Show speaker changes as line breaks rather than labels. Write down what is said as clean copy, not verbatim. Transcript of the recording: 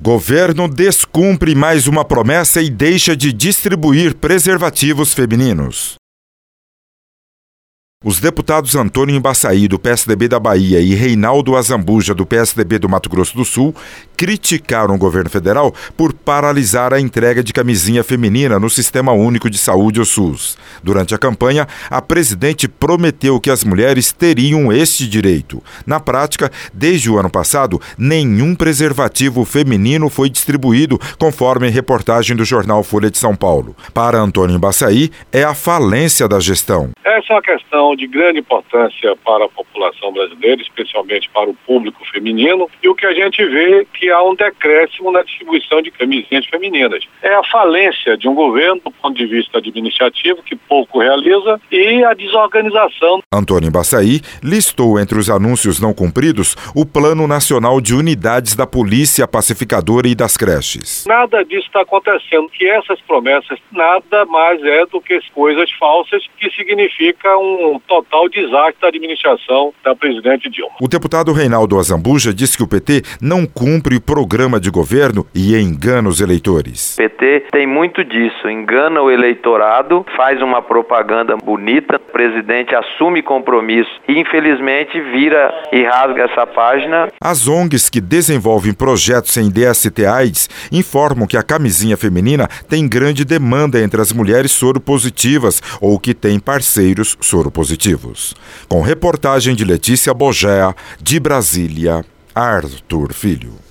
Governo descumpre mais uma promessa e deixa de distribuir preservativos femininos. Os deputados Antônio Embaçaí, do PSDB da Bahia, e Reinaldo Azambuja, do PSDB do Mato Grosso do Sul, criticaram o governo federal por paralisar a entrega de camisinha feminina no Sistema Único de Saúde, o SUS. Durante a campanha, a presidente prometeu que as mulheres teriam este direito. Na prática, desde o ano passado, nenhum preservativo feminino foi distribuído, conforme reportagem do jornal Folha de São Paulo. Para Antônio Embaçaí, é a falência da gestão.
Essa é uma questão de grande importância para a população brasileira, especialmente para o público feminino, e o que a gente vê é que há um decréscimo na distribuição de camisinhas femininas. É a falência de um governo do ponto de vista administrativo, que pouco realiza, e a desorganização.
Antônio Embaçaí listou entre os anúncios não cumpridos o Plano Nacional de Unidades da Polícia Pacificadora e das creches.
Nada disso está acontecendo, que essas promessas nada mais é do que coisas falsas, que significa um total desastre da administração da presidente Dilma.
O deputado Reinaldo Azambuja disse que o PT não cumpre o programa de governo e engana os eleitores.
O PT tem muito disso, engana o eleitorado, faz uma propaganda bonita, o presidente assume compromisso e infelizmente vira e rasga essa página.
As ONGs que desenvolvem projetos em DST-AIDS informam que a camisinha feminina tem grande demanda entre as mulheres soropositivas ou que têm parceiros soropositivos. Com reportagem de Letícia Bogea, de Brasília, Arthur Filho.